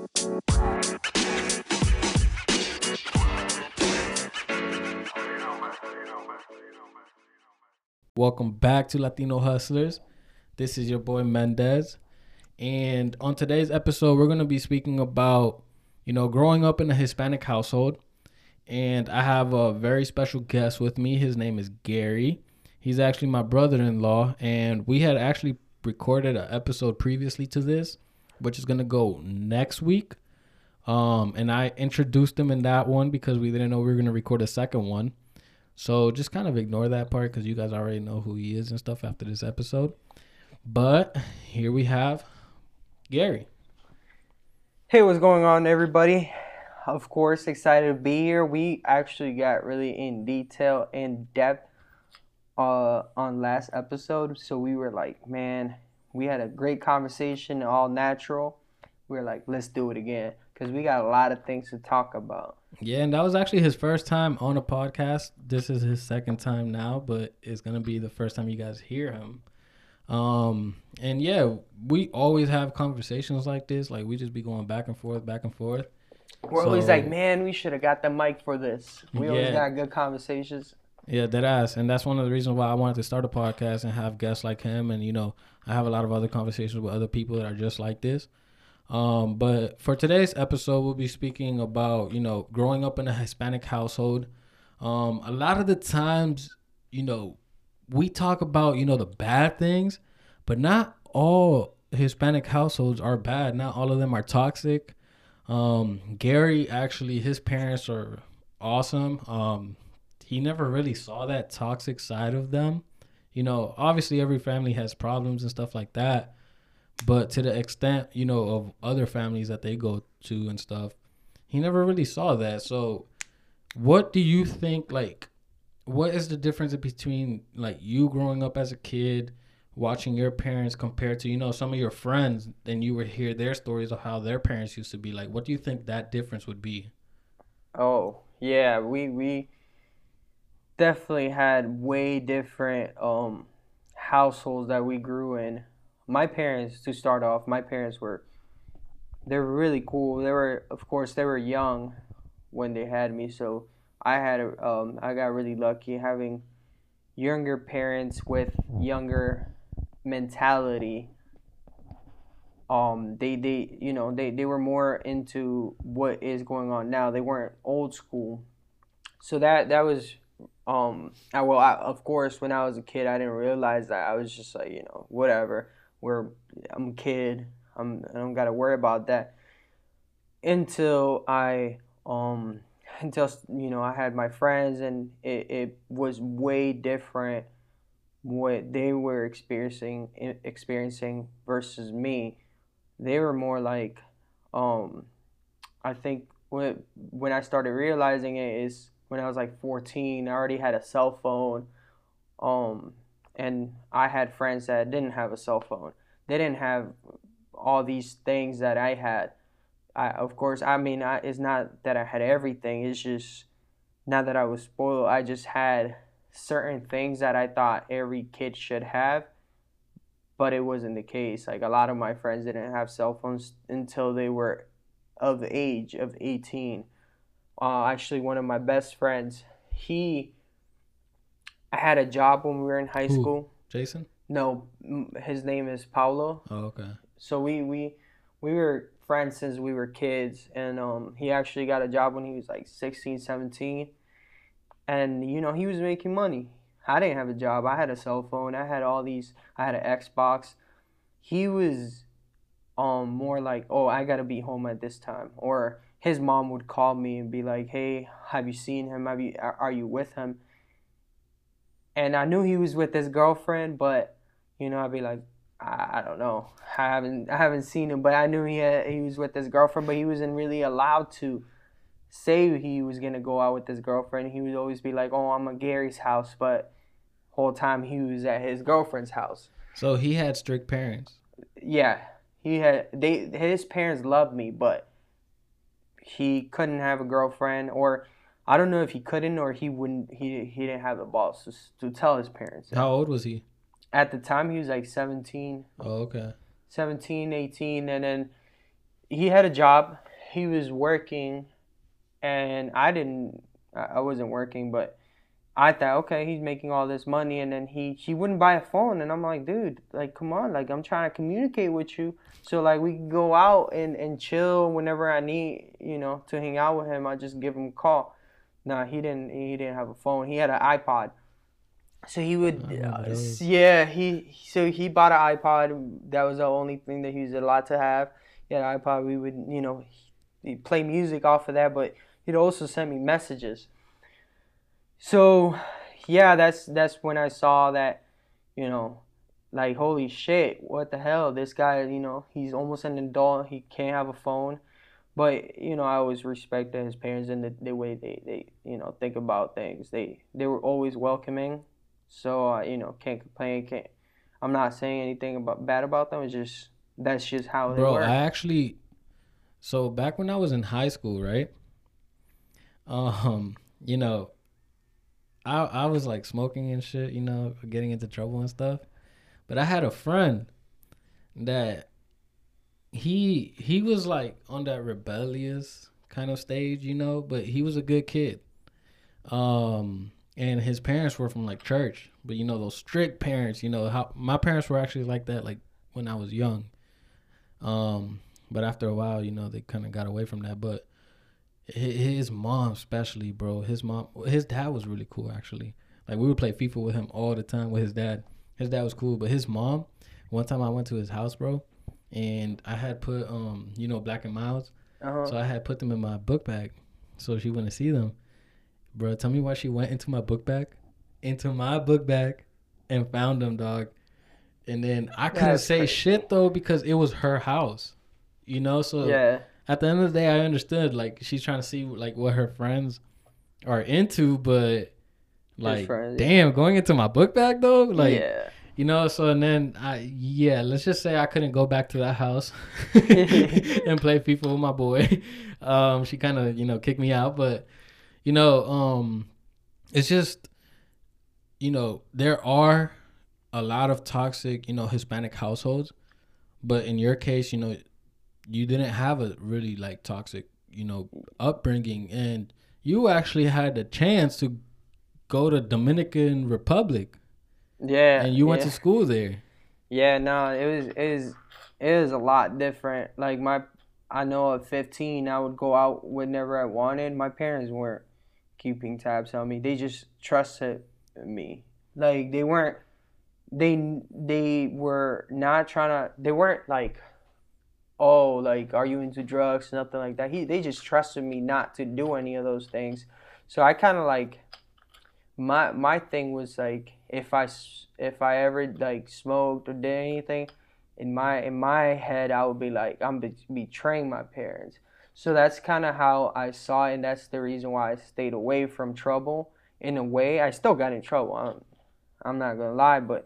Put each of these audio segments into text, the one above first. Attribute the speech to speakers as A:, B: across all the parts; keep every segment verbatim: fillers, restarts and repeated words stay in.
A: Welcome back to Latino Hustlers. This is your boy Mendez. And on today's episode, we're going to be speaking about, you know, growing up in a Hispanic household. And I have a very special guest with me. His name is Gary. He's actually my brother-in-law. And we had actually recorded an episode previously to this, which is going to go next week. Um, and I introduced him in that one because we didn't know we were going to record a second one. So just kind of ignore that part because you guys already know who he is and stuff after this episode. But here we have Gary.
B: Hey, what's going on, everybody? Of course, excited to be here. We actually got really in detail, in depth uh, on last episode. So we were like, man, we had a great conversation, all natural. We were like, let's do it again because we got a lot of things to talk about.
A: Yeah, and that was actually his first time on a podcast. This is his second time now, but it's going to be the first time you guys hear him. Um, and yeah, we always have conversations like this. Like, we just be going back and forth, back and forth.
B: We're so, always like, man, we should have got the mic for this. We yeah. always got good conversations.
A: Yeah, that ass. And that's one of the reasons why I wanted to start a podcast and have guests like him. And, you know, I have a lot of other conversations with other people that are just like this. Um, but for today's episode, we'll be speaking about, you know, growing up in a Hispanic household. Um, a lot of the times, you know, we talk about, you know, the bad things, but not all Hispanic households are bad. Not all of them are toxic. Um, Gary, actually, his parents are awesome. Um, he never really saw that toxic side of them. You know, obviously every family has problems and stuff like that. But to the extent, you know, of other families that they go to and stuff, he never really saw that. So what do you think, like, what is the difference between, like, you growing up as a kid, watching your parents compared to, you know, some of your friends, and you would hear their stories of how their parents used to be? Like, what do you think that difference would be?
B: Oh, yeah, we we definitely had way different um households that we grew in. My parents, to start off, my parents were, they were really cool. They were, of course, they were young when they had me. So I had, a, um, I got really lucky having younger parents with younger mentality. Um, they, they, you know, they, they were more into what is going on now. They weren't old school. So that, that was, um, I, well, I, of course, when I was a kid, I didn't realize that. I was just like, you know, whatever. Where I'm a kid, I'm, I don't got to worry about that until I, um, until, you know, I had my friends, and it, it was way different what they were experiencing, experiencing versus me. They were more like, um, I think when, when I started realizing it is when I was like fourteen, I already had a cell phone, um, and I had friends that didn't have a cell phone. They didn't have all these things that I had. I, of course, I mean, I, it's not that I had everything. It's just not that I was spoiled. I just had certain things that I thought every kid should have, but it wasn't the case. Like, a lot of my friends didn't have cell phones until they were of the age of eighteen. Uh, actually, one of my best friends, he... I had a job when we were in high
A: Who?
B: school.
A: Jason?
B: No, his name is Paulo.
A: Oh, okay.
B: So we, we we were friends since we were kids, and um, he actually got a job when he was like sixteen, seventeen. And, you know, he was making money. I didn't have a job. I had a cell phone. I had all these. I had an Xbox. He was um more like, oh, I got to be home at this time. Or his mom would call me and be like, hey, have you seen him? Have you, are you with him? And I knew he was with his girlfriend, but, you know, I'd be like, I, I don't know. I haven't I haven't seen him, but I knew he had, he was with his girlfriend, but he wasn't really allowed to say he was going to go out with his girlfriend. He would always be like, oh, I'm at Gary's house, but whole time he was at his girlfriend's house.
A: So he had strict parents.
B: Yeah. He had they his parents loved me, but he couldn't have a girlfriend, or I don't know if he couldn't or he wouldn't. He he didn't have the balls to, to tell his parents.
A: How old was he?
B: At the time, he was like seventeen.
A: Oh, okay.
B: seventeen, eighteen, and then he had a job. He was working, and I didn't. I I wasn't working, but I thought, okay, he's making all this money, and then he he wouldn't buy a phone, and I'm like, dude, like, come on, like, I'm trying to communicate with you, so like we can go out and and chill whenever I need, you know, to hang out with him. I just give him a call. Nah, he didn't. He didn't have a phone. He had an iPod. So he would,
A: I remember
B: uh,
A: those.
B: yeah, he so he bought an iPod. That was the only thing that he was allowed to have. He had an iPod. We would, you know, he'd play music off of that, but he'd also send me messages. So, yeah, that's that's when I saw that, you know, like, holy shit, what the hell? This guy, you know, he's almost an adult. He can't have a phone. But, you know, I always respected his parents and the, the way they, they, you know, think about things. They they were always welcoming. So, uh, you know, can't complain. Can't. I'm not saying anything about bad about them. It's just that's just how they
A: Bro,
B: were.
A: I actually so back when I was in high school, right? Um, you know, I I was like smoking and shit, you know, getting into trouble and stuff. But I had a friend that he he was like on that rebellious kind of stage, you know, but he was a good kid. Um, and his parents were from like church, but you know those strict parents, you know how my parents were actually like that, like when I was young. Um, but after a while, you know, they kind of got away from that. But hi- his mom, especially, bro, his mom, his dad was really cool actually. Like we would play FIFA with him all the time with his dad. His dad was cool, but his mom, one time I went to his house, bro, and I had put um, you know, Black and Milds,
B: Uh-huh.
A: so I had put them in my book bag, so she wouldn't see them. Bro, tell me why she went into my book bag, into my book bag, and found them, dog. And then I couldn't
B: That's
A: say
B: crazy.
A: shit though because it was her house, you know. So
B: Yeah.
A: at the end of the day, I understood like she's trying to see like what her friends are into, but
B: His
A: like,
B: friends. Yeah.
A: damn, going into my book bag though, like,
B: Yeah.
A: you know. So and then I, yeah, let's just say I couldn't go back to that house and play FIFA with my boy. Um, she kind of, you know, kicked me out, but you know, um, it's just, you know, there are a lot of toxic, you know, Hispanic households, but in your case, you know, you didn't have a really like toxic, you know, upbringing, and you actually had the chance to go to Dominican Republic,
B: Yeah.
A: and you went
B: Yeah.
A: to school there.
B: Yeah. No, it was it was it was a lot different. Like my, I know at fifteen I would go out whenever I wanted. My parents weren't keeping tabs on me. They just trusted me. Like they weren't. They they were not trying to. They weren't like, oh, like, are you into drugs? Nothing like that. He they just trusted me not to do any of those things. So I kind of like, my my thing was like, if I s- if I ever like smoked or did anything, in my in my head I would be like, I'm be- betraying my parents. So that's kind of how I saw it, and that's the reason why I stayed away from trouble. In a way, I still got in trouble. I'm, I'm not gonna lie, but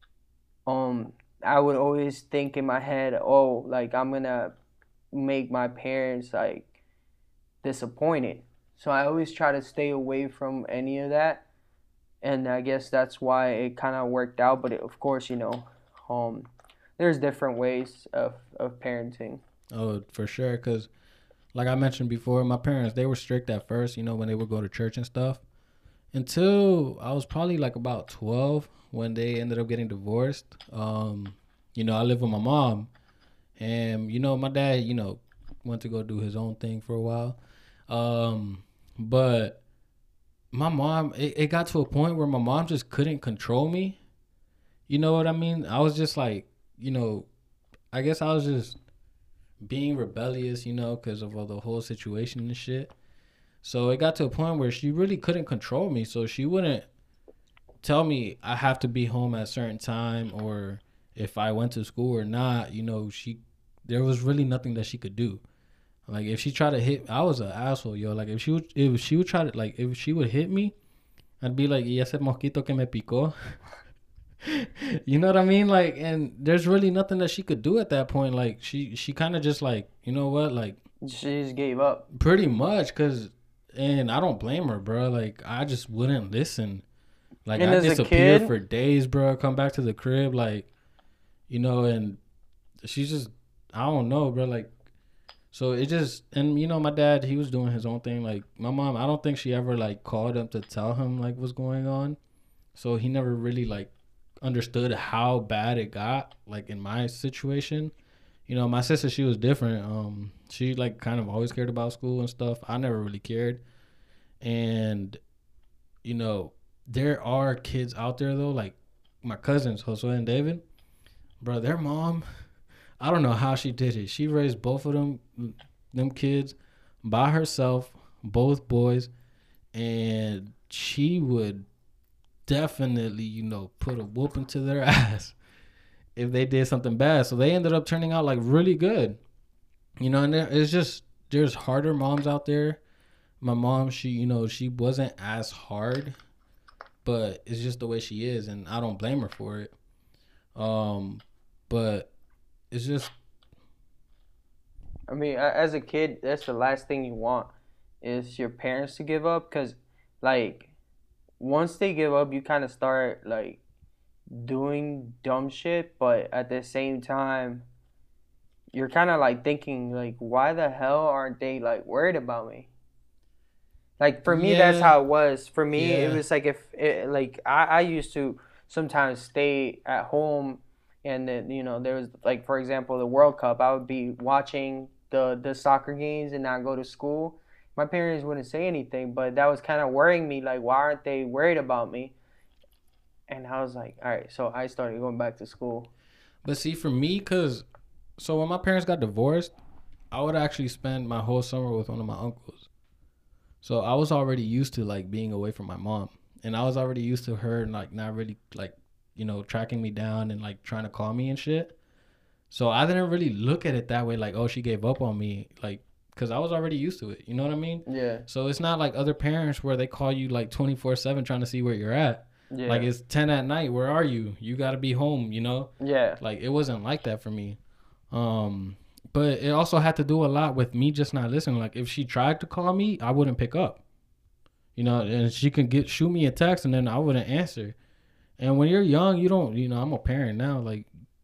B: um, I would always think in my head, oh, like, I'm gonna make my parents like disappointed. So I always try to stay away from any of that, and I guess that's why it kind of worked out. But it, of course, you know, um, there's different ways of of parenting.
A: Oh, for sure, because like I mentioned before, my parents, they were strict at first, you know, when they would go to church and stuff. Until I was probably like about twelve when they ended up getting divorced. Um, you know, I lived with my mom, and you know, my dad, you know, went to go do his own thing for a while. Um, but my mom, it, it got to a point where my mom just couldn't control me. You know what I mean? I was just like, you know, I guess I was just being rebellious, you know, because of all the whole situation and shit. So it got to a point where she really couldn't control me. So she wouldn't tell me I have to be home at a certain time, or if I went to school or not. You know, she there was really nothing that she could do. Like if she tried to hit, I was an asshole, yo. Like if she would, if she would try to, like if she would hit me, I'd be like, "Y ese mosquito que me picó." You know what I mean? Like, and there's really nothing that she could do at that point. Like she, she kind of just like, you know what, like
B: She just gave up.
A: pretty much, cause, and I don't blame her, bro. Like I just wouldn't listen. Like
B: And
A: I
B: as a
A: disappeared
B: kid,
A: for days, bro. Come back to the crib, like, you know, and she's just, I don't know, bro. Like So it just, and you know, my dad, he was doing his own thing. Like my mom, I don't think she ever like called him to tell him like what's going on. So he never really like understood how bad it got. Like in my situation, you know, my sister, she was different. Um, she like kind of always cared about school and stuff. I never really cared. And you know, there are kids out there though, like my cousins, Josue and David. Bro, their mom, I don't know how she did it. She raised both of them, them kids, by herself, both boys, and she would definitely, you know, put a whooping to their ass if they did something bad. So they ended up turning out like really good, you know. And it's just there's harder moms out there. My mom, she, you know, she wasn't as hard, but it's just the way she is, and I don't blame her for it. Um, but it's just,
B: I mean, a- as a kid, that's the last thing you want is your parents to give up, because, like, once they give up, you kind of start like doing dumb shit, but at the same time, you're kind of like thinking like, why the hell aren't they like worried about me? Like for me, that's
A: yeah,
B: how it was. For me, it
A: yeah,
B: was like if it, like I, I used to sometimes stay at home, and then you know there was like for example the World Cup. I would be watching the the soccer games and not go to school. My parents wouldn't say anything, but that was kind of worrying me. Like why aren't they worried about me? And I was like, all right. So I started going back to school.
A: but see, for me, cause so when my parents got divorced, I would actually spend my whole summer with one of my uncles. So I was already used to like being away from my mom, and I was already used to her like not really like, you know, tracking me down and like trying to call me and shit. So I didn't really look at it that way, like, oh, she gave up on me, like, because I was already used to it. You know what I mean?
B: Yeah.
A: So it's not like other parents where they call you like twenty-four seven trying to see where you're at.
B: Yeah.
A: Like it's ten at night. Where are you? You got to be home, you know?
B: Yeah.
A: Like it wasn't like that for me. Um, but it also had to do a lot with me just not listening. Like if she tried to call me, I wouldn't pick up. You know, and she could get shoot me a text and then I wouldn't answer. And when you're young, you don't, you know, I'm a parent now. Like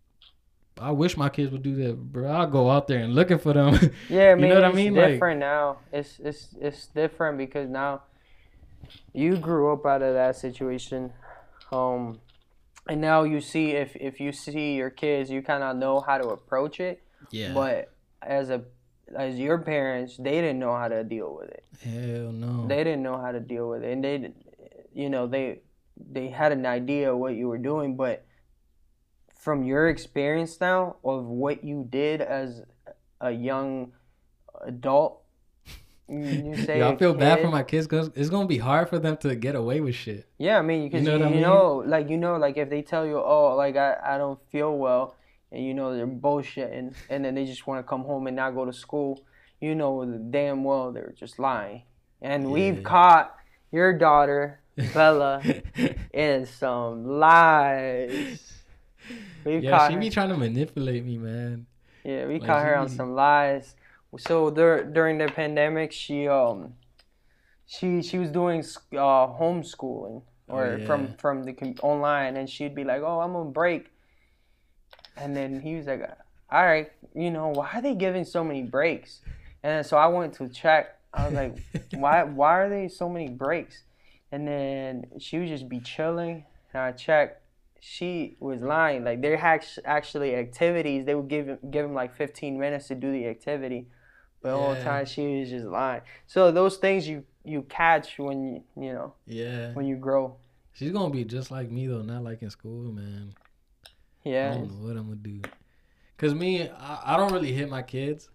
A: I wish my kids would do that, bro. I'll go out there and looking for them.
B: Yeah, I
A: You
B: mean,
A: know what I
B: it's
A: mean?
B: different now. It's it's it's different because now you grew up out of that situation, um, and now you see if if you see your kids, you kind of know how to approach it.
A: Yeah.
B: But as a as your parents, they didn't know how to deal with it.
A: Hell no.
B: They didn't know how to deal with it, and they, you know, they they had an idea of what you were doing, but from your experience now of what you did as a young adult, you you say
A: Yeah,
B: a
A: I feel bad for
B: kid.
A: my kids because it's gonna be hard for them to get away with shit.
B: Yeah, I mean,
A: You
B: because
A: know
B: you,
A: what I
B: you
A: mean?
B: know, like you know, like if they tell you, oh, like I, I don't feel well, and you know they're bullshitting, and then they just want to come home and not go to school, you know damn well they're just lying. And we've
A: Yeah.
B: caught your daughter Bella in some lies. We've
A: Yeah,
B: caught
A: she
B: her.
A: be trying to manipulate me, man.
B: Yeah, we
A: Like
B: caught
A: she
B: her on
A: be,
B: some lies. So dur- during the pandemic, she um she she was doing uh homeschooling
A: oh
B: or from
A: yeah,
B: from the com- online, and she'd be like, "Oh, I'm on break," and then he was like, "All right, you know, why are they giving so many breaks?" And then, so I went to check. I was like, "Why why are they so many breaks?" And then she would just be chilling, and I checked. She was lying. Like there had actually activities. They would give him, give him like fifteen minutes to do the activity, but the whole
A: yeah,
B: time she was just lying. So those things you you catch when you you know
A: yeah.
B: when you grow.
A: She's gonna be just like me though, not like in school, man. I
B: Yeah.
A: don't know what I'm gonna do. Cause me, I, I don't really hit my kids.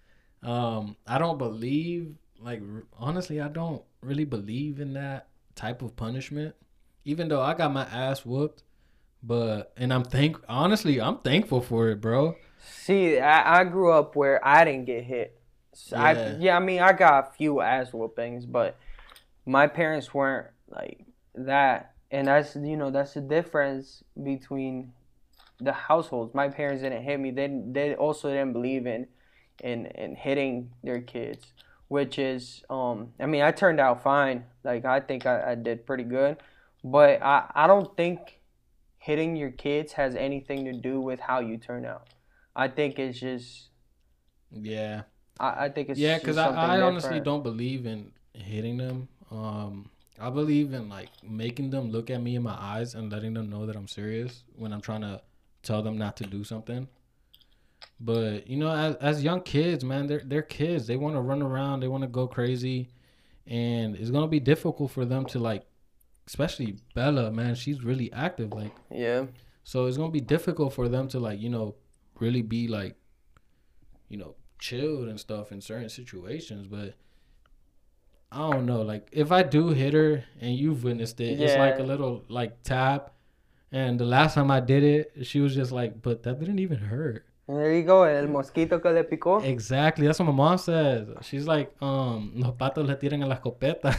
A: Um, I don't believe, like, r- honestly, I don't really believe in that type of punishment. Even though I got my ass whooped, but and I'm thank honestly, I'm thankful for it, bro.
B: See, I, I grew up where I didn't get hit. So I
A: Yeah,
B: yeah, I mean I got a few ass whoopings, but my parents weren't like that, and that's you know that's the difference between the households. My parents didn't hit me. They they also didn't believe in in in hitting their kids, which is um I mean I turned out fine. Like I think I, I did pretty good, but I I don't think hitting your kids has anything to do with how you turn out. I think it's just
A: yeah.
B: I, I think it's
A: Yeah,
B: just
A: because I,
B: something
A: I honestly
B: different.
A: don't believe in hitting them. Um, I believe in like making them look at me in my eyes and letting them know that I'm serious when I'm trying to tell them not to do something. But you know, as as young kids, man, they're they're kids. They want to run around. They want to go crazy, and it's gonna be difficult for them to like, especially Bella, man. She's really active, like.
B: Yeah.
A: So it's gonna be difficult for them to like, you know, really be like, you know, chilled and stuff in certain situations. But I don't know. Like if I do hit her and you've witnessed it, it's like a
B: Yeah.
A: little like tap. And the last time I did it, she was just like, "But that didn't even hurt."
B: And there you go, el mosquito que le picó.
A: Exactly. That's what my mom says. She's like, um, los patos le tiran a la escopeta.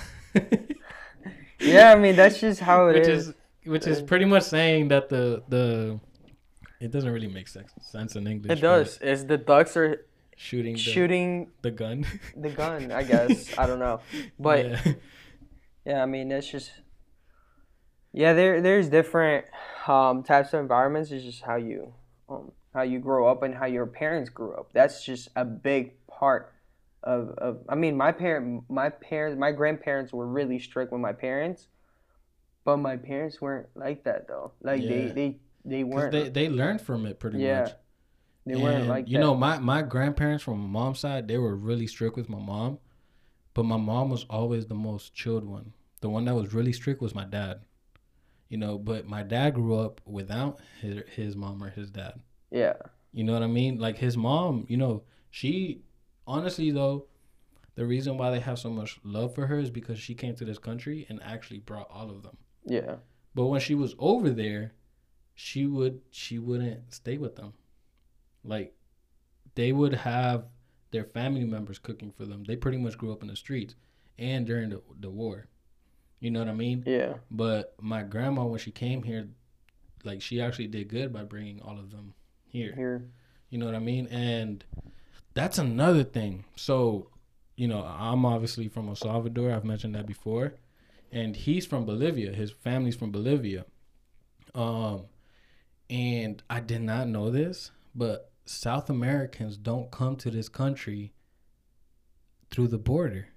B: Yeah, I mean that's just how it
A: which
B: is.
A: is which is pretty much saying that the the it doesn't really make sense sense in English.
B: It does. It's the ducks are
A: Shooting the,
B: shooting
A: the gun.
B: the gun, I guess. I don't know. But yeah.
A: yeah.
B: I mean that's just yeah, there there's different um types of environments. It's just how you um how you grow up and how your parents grew up. That's just a big part of, of I mean my parent my parents my grandparents were really strict with my parents, but my parents weren't like that though. Like
A: Yeah.
B: they they they
A: Because
B: weren't.
A: they, they learned from it pretty
B: Yeah.
A: much.
B: They
A: and,
B: weren't like
A: you
B: that.
A: know, my, my grandparents from my mom's side, they were really strict with my mom. But my mom was always the most chilled one. The one that was really strict was my dad. You know, but my dad grew up without his, his mom or his dad.
B: Yeah.
A: You know what I mean? Like his mom, you know, she, honestly though, the reason why they have so much love for her is because she came to this country and actually brought all of them.
B: Yeah.
A: But when she was over there, she would she wouldn't stay with them. Like they would have their family members cooking for them. They pretty much grew up in the streets and during the, the war. You know what I mean?
B: Yeah.
A: But my grandma, when she came here, like she actually did good by bringing all of them here.
B: Here.
A: You know what I mean? And that's another thing. So, you know, I'm obviously from El Salvador. I've mentioned that before. And he's from Bolivia. His family's from Bolivia. Um, and I did not know this, but South Americans don't come to this country through the border.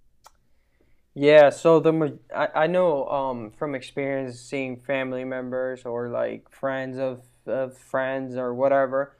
B: Yeah, so the I, I know um from experience seeing family members or like friends of, of friends or whatever.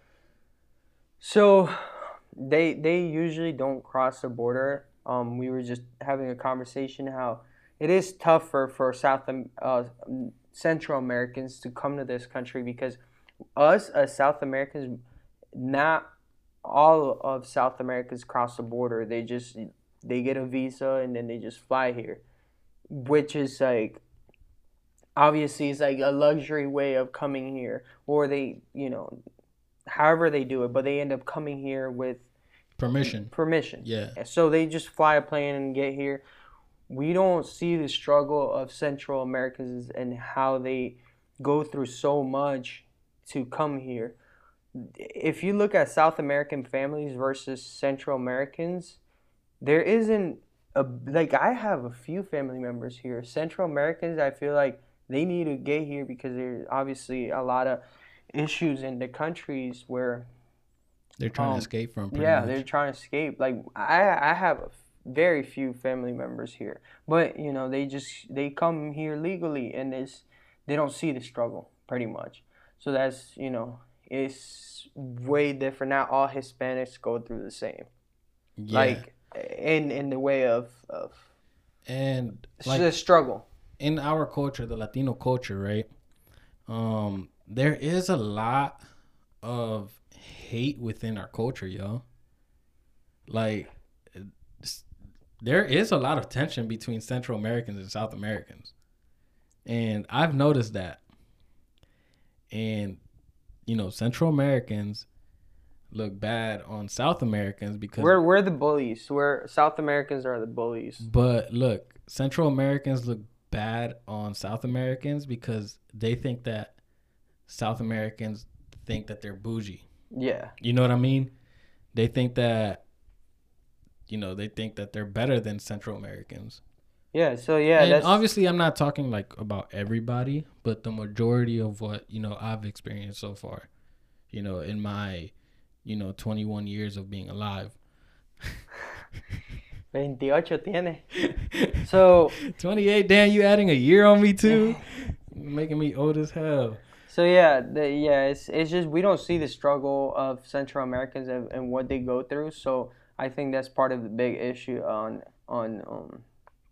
B: So they they usually don't cross the border. Um, we were just having a conversation how it is tougher for South uh, Central Americans to come to this country because us as South Americans, not all of South Americans cross the border. They just they get a visa and then they just fly here, which is like obviously it's like a luxury way of coming here, or they you know however they do it, but they end up coming here with
A: Permission.
B: permission.
A: Yeah.
B: So they just fly a plane and get here. We don't see the struggle of Central Americans and how they go through so much to come here. If you look at South American families versus Central Americans, there isn't a like I have a few family members here. Central Americans, I feel like they need to get here because there's obviously a lot of issues in the countries where
A: they're trying
B: um,
A: to escape from. Pretty
B: yeah,
A: much.
B: they're trying to escape. Like I, I have a very few family members here, but you know they just they come here legally and it's they don't see the struggle pretty much. So that's you know it's way different. Not all Hispanics go through the same.
A: Yeah.
B: Like in in the way of of
A: and
B: like,
A: like
B: the struggle
A: in our culture, the Latino culture, right? Um, there is a lot of hate within our culture, yo. Like, there is a lot of tension between Central Americans and South Americans, and I've noticed that. And you know, Central Americans look bad on South Americans because
B: we're we're the bullies. We're South Americans are the bullies.
A: But look, Central Americans look bad on South Americans because they think that South Americans think that they're bougie.
B: Yeah.
A: You know what I mean? They think that, you know, they think that they're better than Central Americans.
B: Yeah, so yeah,
A: and
B: that's
A: obviously I'm not talking like about everybody, but the majority of what, you know, I've experienced so far, you know, in my, you know, twenty-one years of being alive.
B: veintiocho tiene. So
A: twenty-eight. Damn, you adding a year on me too, making me old as hell.
B: So yeah, the, yeah, it's it's just we don't see the struggle of Central Americans and, and what they go through. So I think that's part of the big issue on on um,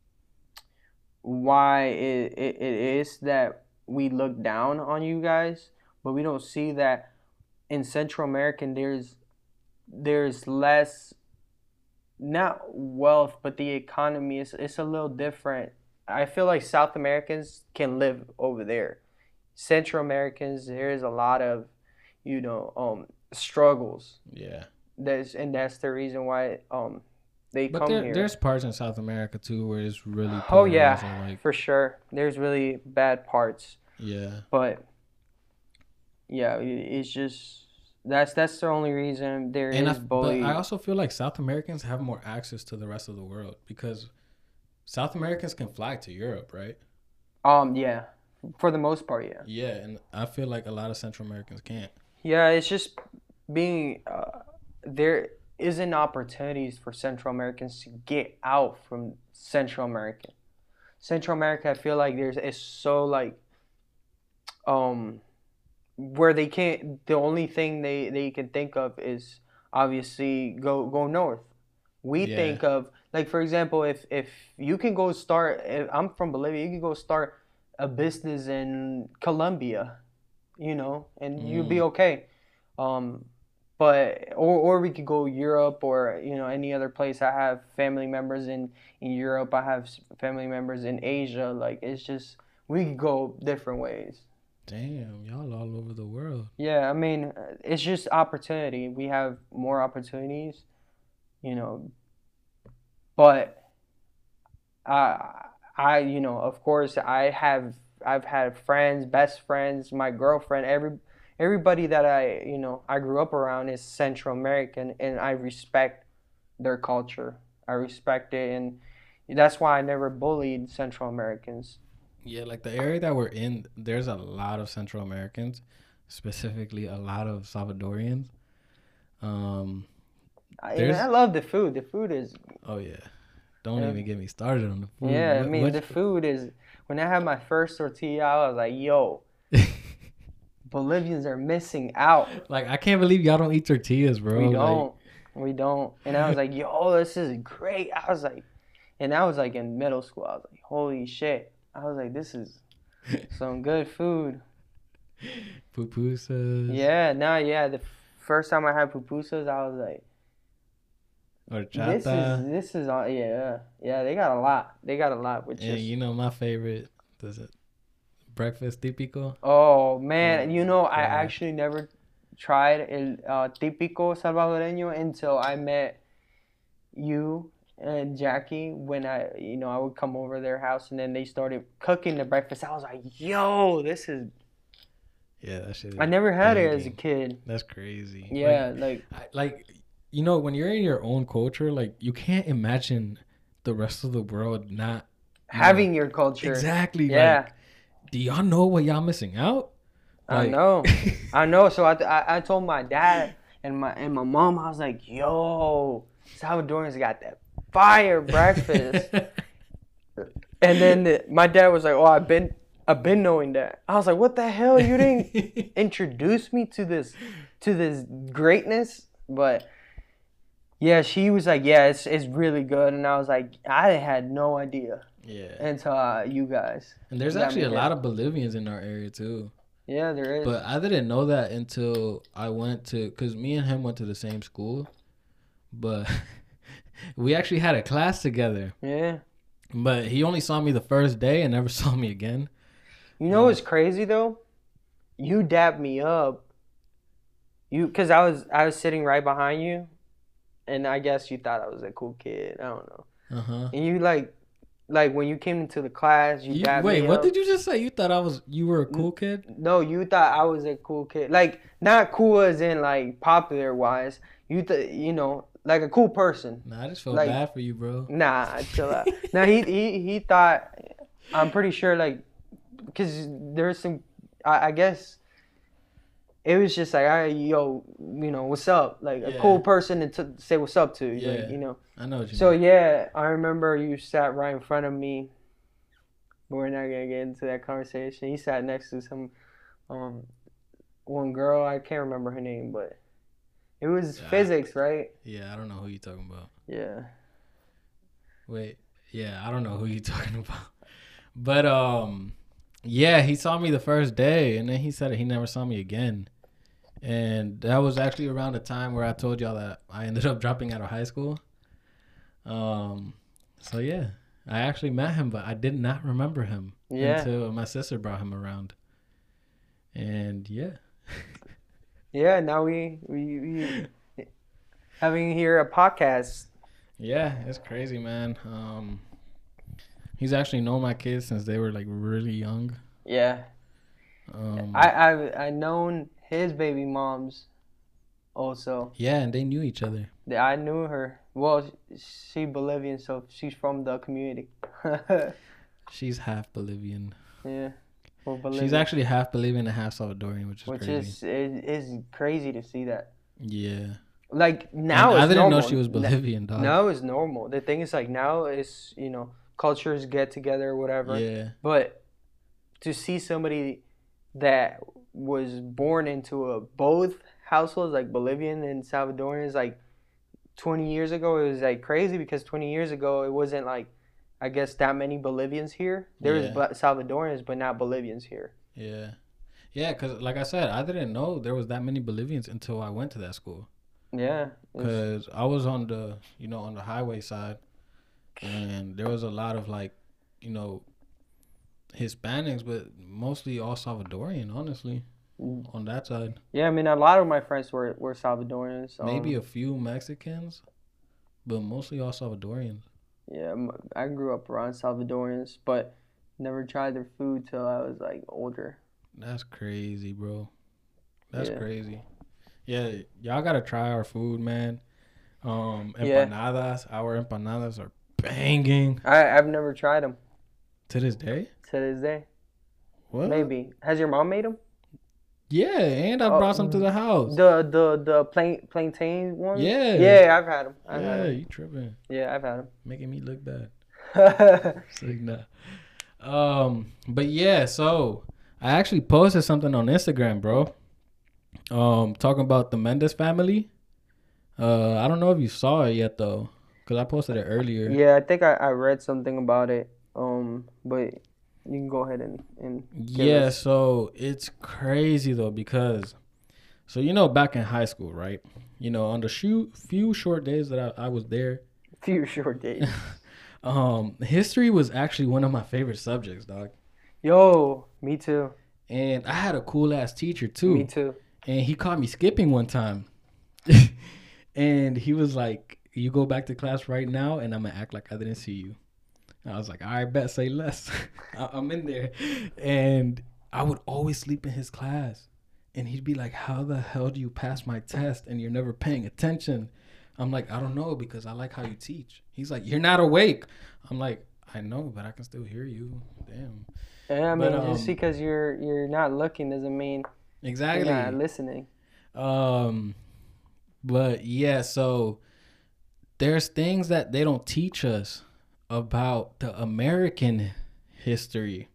B: why it, it, it is that we look down on you guys, but we don't see that in Central American there's there's less, not wealth, but the economy is it's a little different. I feel like South Americans can live over there. Central Americans, there is a lot of, you know, um, struggles.
A: Yeah.
B: That's and that's the reason why um they
A: But
B: come
A: there,
B: here.
A: there's parts in South America too where it's really.
B: Oh
A: polarized
B: yeah,
A: and, like,
B: for sure. There's really bad parts,
A: yeah.
B: but yeah, it- it's just that's that's the only reason there
A: And I,
B: is
A: but
B: bullying.
A: I also feel like South Americans have more access to the rest of the world because South Americans can fly to Europe, right?
B: Um, yeah, for the most part, yeah.
A: Yeah, and I feel like a lot of Central Americans can't.
B: Yeah, it's just being uh, there isn't opportunities for Central Americans to get out from Central America. Central America, I feel like there's it's so like um where they can't. The only thing they they can think of is obviously go go north. We
A: Yeah.
B: think of like for example, if if you can go start. If I'm from Bolivia, you can go start a business in Colombia, you know, and you'll be
A: Mm.
B: okay. Um, but or or we could go Europe or you know any other place. I have family members in in Europe. I have s- family members in Asia. Like it's just we could go different ways.
A: Damn, y'all all over the world.
B: Yeah, I mean uh, it's just opportunity. We have more opportunities, you know. But I I you know of course I have I've had friends, best friends, my girlfriend, every everybody that I you know I grew up around is Central American, and I respect their culture. I respect it, and that's why I never bullied Central Americans.
A: Yeah, like the area that we're in, there's a lot of Central Americans, specifically a lot of Salvadorians. Um,
B: I, and
A: There's-
B: I love the food. The food is
A: oh yeah, don't
B: Yeah.
A: even get me started on the food.
B: yeah. I
A: What-
B: mean
A: what-
B: the food is. When I had my first tortilla, I was like, yo, Bolivians are missing out.
A: like I can't believe y'all don't eat tortillas, bro.
B: We
A: Like,
B: don't. We don't. And I was like, yo, this is great. I was like, and I was like in middle school. I was like, holy shit. I was like, this is some good food.
A: pupusas.
B: Yeah, no, yeah. The first time I had pupusas, I was like, this
A: Horchata.
B: is, this is, all, yeah, yeah. They got a lot. They got a lot, which
A: And
B: is,
A: you know my favorite, does it breakfast típico?
B: oh, man.
A: Oh,
B: You know, I
A: God.
B: actually never tried el uh, típico salvadoreño until I met you and Jackie when I, you know, I would come over their house and then they started cooking the breakfast. I was like, yo, this is.
A: Yeah, that shit. Is
B: I never had it as a
A: banging.
B: kid.
A: That's crazy.
B: Yeah, like,
A: Like, I, like, you know, when you're in your own culture, like you can't imagine the rest of the world not you know,
B: having your culture.
A: exactly.
B: Yeah,
A: Like, do y'all know what y'all missing out?
B: I
A: Like-
B: know. I know. So I, I I told my dad and my and my mom, I was like, yo, Salvadorians got that fire breakfast. And then the, my dad was like, oh, I've been I've been knowing that. I was like, what the hell? You didn't introduce me to this to this greatness? But yeah, she was like, yeah, it's it's really good, and I was like, I had no idea
A: yeah.
B: until uh, you guys.
A: And there's
B: got
A: actually
B: me
A: a
B: there.
A: lot of Bolivians in our area too.
B: Yeah, there is.
A: But I didn't know that until I went to, because me and him went to the same school. But we actually had a class together.
B: Yeah.
A: But he only saw me the first day and never saw me again.
B: You know what's crazy though? You dapped me up. You, cause I was I was sitting right behind you, and I guess you thought I was a cool kid. I don't know.
A: Uh huh.
B: And you like, like when you came into the class, you,
A: You,
B: dapped
A: wait,
B: me
A: what
B: up.
A: did you just say? You thought I was you were a cool kid?
B: No, you thought I was a cool kid. Like not cool as in like popular wise. You th- you know like a cool person.
A: Nah, I just felt
B: Like-
A: bad for you, bro.
B: Nah, chill out. Now he he he thought. I'm pretty sure like, cause there's some. I, I guess. it was just like, "I yo, you know, what's up?" Like a
A: Yeah.
B: cool person to t- say what's up to.
A: Yeah.
B: Like, you know.
A: I know what you
B: So
A: mean.
B: yeah, I remember you sat right in front of me. But we're not gonna get into that conversation. He sat next to some um one girl. I can't remember her name, but it was
A: Yeah.
B: physics, right?
A: Yeah, I don't know who you talking about.
B: Yeah.
A: Wait, yeah, I don't know who you talking about. But um, yeah, he saw me the first day, and then he said he never saw me again. And that was actually around the time where I told y'all that I ended up dropping out of high school. Um, so yeah, I actually met him, but I did not remember him
B: Yeah.
A: until my sister brought him around. And yeah,
B: Yeah. Now we we, we having here a podcast.
A: yeah, it's crazy, man. Um, he's actually known my kids since they were like really young.
B: Yeah.
A: Um,
B: I I I known his baby moms also.
A: yeah, and they knew each other.
B: Yeah, I knew her. Well, she Bolivian, so she's from the community.
A: She's half Bolivian.
B: Yeah. Well, Bolivia,
A: She's actually half Bolivian and half Salvadorian, which is
B: which
A: crazy.
B: is it is crazy to see that.
A: Yeah.
B: Like now,
A: And
B: it's
A: I didn't
B: normal.
A: know she was Bolivian, dog.
B: Now it's normal. The thing is, like now is you know cultures get together, whatever.
A: Yeah.
B: But to see somebody that was born into a both households, like Bolivian and Salvadorian, is like twenty years ago. It was like crazy because twenty years ago it wasn't like, I guess, that many Bolivians here. There
A: Yeah.
B: was Salvadorians, but not Bolivians here.
A: Yeah. Yeah, because like I said, I didn't know there was that many Bolivians until I went to that school.
B: Yeah. it's-
A: Because I was on the, you know, on the highway side. And there was a lot of like, you know, Hispanics, but mostly all Salvadorian, honestly, on that side.
B: Yeah, I mean, a lot of my friends were, were Salvadorians. Um,
A: Maybe a few Mexicans, but mostly all Salvadorians.
B: Yeah, m- I grew up around Salvadorians, but never tried their food till I was like older.
A: That's crazy, bro. That's
B: Yeah.
A: crazy. Yeah, y'all gotta try our food, man. Um,
B: Yeah.
A: empanadas. Our empanadas are banging
B: I I've never tried them
A: to this day.
B: to this day.
A: What?
B: Maybe has your mom made them?
A: Yeah, and I
B: Oh,
A: brought some to the house.
B: The the the plain plantain ones.
A: Yeah.
B: Yeah, I've had them. I've
A: Yeah,
B: had 'em.
A: you tripping?
B: Yeah, I've had
A: Making me look bad.
B: them.
A: It's like, nah. Um, but yeah, so I actually posted something on Instagram, bro. Um, talking about the Mendes family. Uh, I don't know if you saw it yet though, cause I posted it earlier.
B: Yeah, I think I, I read something about it. Um, but you can go ahead and and give
A: Yeah,
B: us-
A: so it's crazy though because, so you know, back in high school, right? You know, on the few few short days that I, I was there,
B: few short days.
A: um, history was actually one of my favorite subjects, dog.
B: Yo, me too.
A: And I had a cool ass teacher too.
B: Me too.
A: And he caught me skipping one time. And he was like, "You go back to class right now, and I'm gonna act like I didn't see you." And I was like, "All right, bet, say less." I- I'm in there, and I would always sleep in his class, and he'd be like, "How the hell do you pass my test and you're never paying attention?" I'm like, "I don't know because I like how you teach." He's like, "You're not awake." I'm like, "I know, but I can still hear you." Damn.
B: Yeah, I mean,
A: But,
B: just
A: um,
B: because you're you're not looking doesn't mean
A: Exactly.
B: you're not listening.
A: Um, but yeah, so there's things that they don't teach us about the American history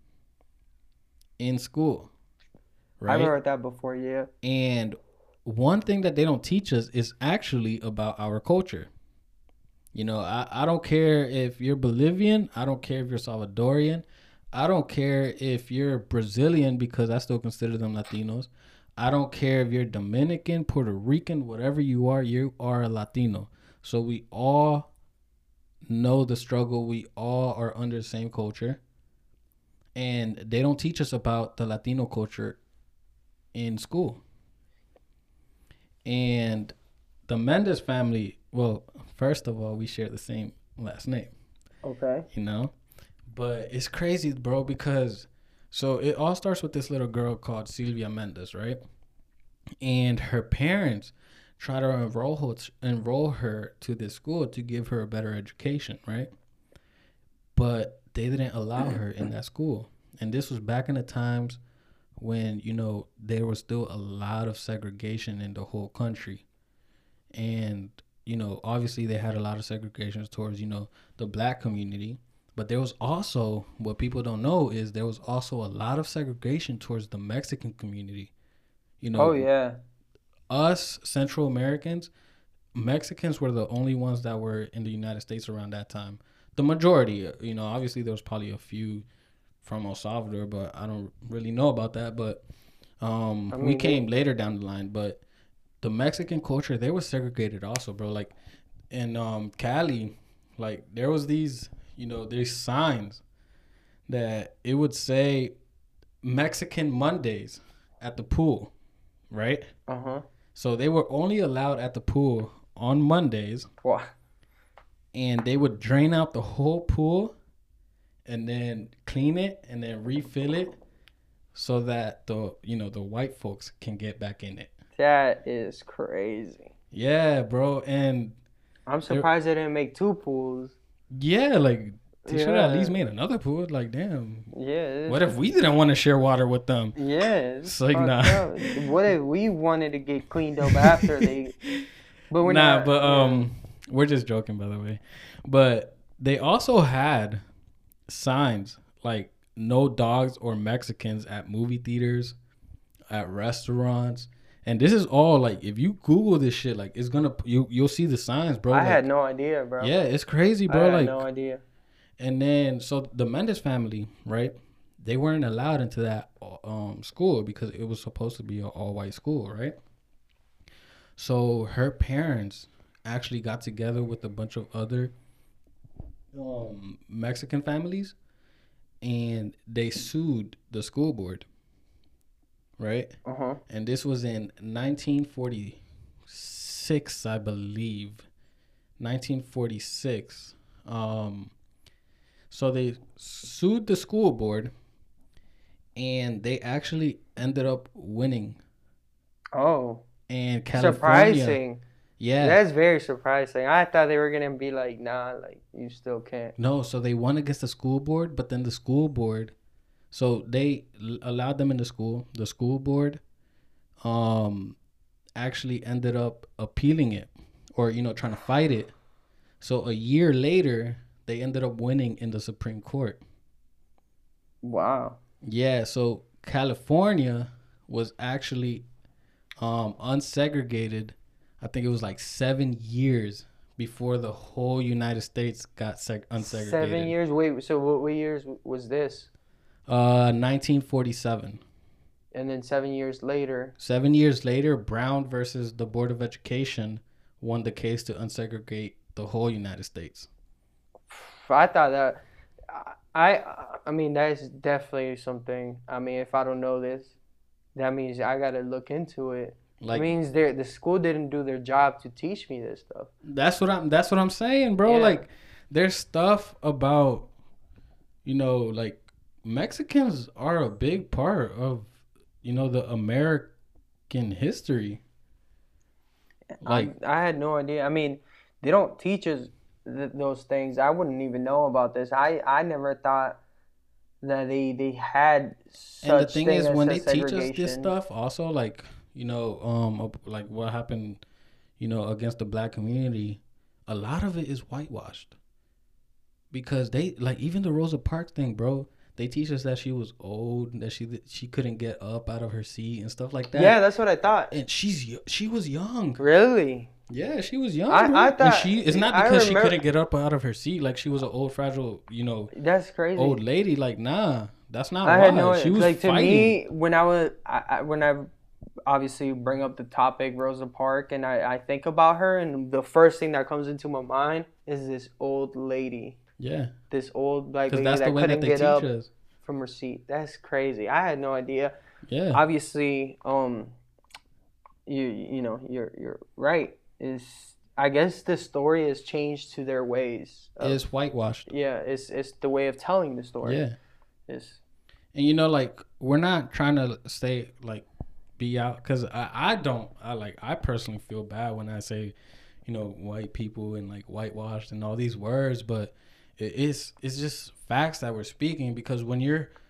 A: in school, right?
B: I've heard that before. Yeah.
A: And one thing that they don't teach us is actually about our culture. You know, I, I don't care if you're Bolivian. I don't care if you're Salvadorian. I don't care if you're Brazilian because I still consider them Latinos. I don't care if you're Dominican, Puerto Rican, whatever you are, you are a Latino. So we all know the struggle. We all are under the same culture. And they don't teach us about the Latino culture in school. And the Mendes family, well, first of all, we share the same last name,
B: Okay.
A: you know? But it's crazy, bro, because so it all starts with this little girl called Silvia Mendes, right? And her parents try to enroll her, enroll her to this school to give her a better education, right? But they didn't allow her in that school. And this was back in the times when, you know, there was still a lot of segregation in the whole country. And, you know, obviously they had a lot of segregation towards, you know, the black community. But there was also, what people don't know is there was also a lot of segregation towards the Mexican community. You know,
B: Oh yeah.
A: us Central Americans, Mexicans were the only ones that were in the United States around that time. The majority, you know, obviously there was probably a few from El Salvador, but I don't really know about that. But um,
B: I mean,
A: we came
B: they-
A: later down the line. But the Mexican culture, they were segregated also, bro. Like in um, Cali, like there was these, you know, there's signs that it would say Mexican Mondays at the pool, right?
B: Uh-huh.
A: So they were only allowed at the pool on Mondays,
B: Wow.
A: and they would drain out the whole pool and then clean it and then refill it so that the, you know, the white folks can get back in it.
B: That is crazy.
A: Yeah, bro. And
B: I'm surprised they didn't make two pools.
A: yeah, like they should have at
B: Yeah.
A: least made another pool. Like, damn.
B: Yeah.
A: What if we didn't want to share water with them?
B: Yeah. It's
A: It's like,
B: fucked
A: nah.
B: up. What if we wanted to get cleaned up after they? But we're
A: nah,
B: not.
A: but
B: yeah.
A: um, we're just joking, by the way. But they also had signs like no dogs or Mexicans at movie theaters, at restaurants, and this is all like if you Google this shit, like it's gonna you you'll see the signs, bro.
B: I
A: like,
B: had no idea, bro.
A: yeah, it's crazy,
B: I
A: bro.
B: had
A: Like,
B: no idea.
A: and then so the Mendes family, right? They weren't allowed into that um school because it was supposed to be an all white school, right? So her parents actually got together with a bunch of other um, Mexican families, and they sued the school board, right?
B: Uh huh.
A: And this was in nineteen forty-six, I believe. nineteen forty-six. Um, so they sued the school board, and they actually ended up winning.
B: Oh,
A: And California,
B: surprising.
A: yeah,
B: That's very surprising. I thought they were gonna be like, nah, like you still can't.
A: no, so they won against the school board, but then the school board, so they l- allowed them in the school. The school board, um, actually ended up appealing it, or you know, trying to fight it. So a year later, they ended up winning in the Supreme Court.
B: Wow.
A: Yeah, so California was actually um, unsegregated. I think it was like seven years before the whole United States got seg- unsegregated.
B: Seven years. Wait. So what, what years was this?
A: Uh, nineteen forty-seven.
B: And then seven years later.
A: Seven years later, Brown versus the Board of Education won the case to unsegregate the whole United States.
B: I thought that. I. I mean, that's definitely something. I mean, if I don't know this, that means I gotta look into it.
A: Like,
B: it means they the school didn't do their job to teach me this stuff.
A: that's what I'm. That's what I'm saying, bro.
B: Yeah.
A: Like, there's stuff about, you know, like Mexicans are a big part of, you know, the American history. Like,
B: I, I had no idea. I mean, they don't teach us th- those things. I wouldn't even know about this. I, I never thought that they they had such
A: and the thing
B: thing
A: is,
B: as
A: when
B: a
A: they teach us this
B: segregation.
A: stuff, also like, you know, um, up- like what happened, you know, against the black community, a lot of it is whitewashed. Because they like even the Rosa Parks thing, bro. They teach us that she was old, that she she couldn't get up out of her seat and stuff like that.
B: Yeah, that's what I thought.
A: And she's y- she was young.
B: Really?
A: Yeah, she was young.
B: I-
A: bro.
B: I
A: and
B: thought-
A: she it's not
B: I
A: because she
B: remember-
A: couldn't get up out of her seat like she was an old fragile, you know,
B: That's crazy.
A: old lady. Like, nah, that's not
B: I
A: why.
B: had no
A: she was
B: like to
A: fighting.
B: me when I was I, I, when I obviously bring up the topic Rosa Parks and I, I think about her and the first thing that comes into my mind is this old lady,
A: Yeah,
B: this old black
A: because
B: lady
A: that's
B: that
A: the way
B: couldn't
A: that they
B: get
A: teach
B: up
A: us.
B: from her seat. That's crazy. I had no idea.
A: Yeah,
B: Obviously, um, you you know you're you're right. Is I guess the story has changed to their ways. of-
A: it's whitewashed.
B: yeah, it's it's the way of telling the story.
A: Yeah,
B: It's
A: and you know, like we're not trying to say like be out because I I don't I like I personally feel bad when I say, you know, white people and like whitewashed and all these words, but it, it's it's just facts that we're speaking because when you're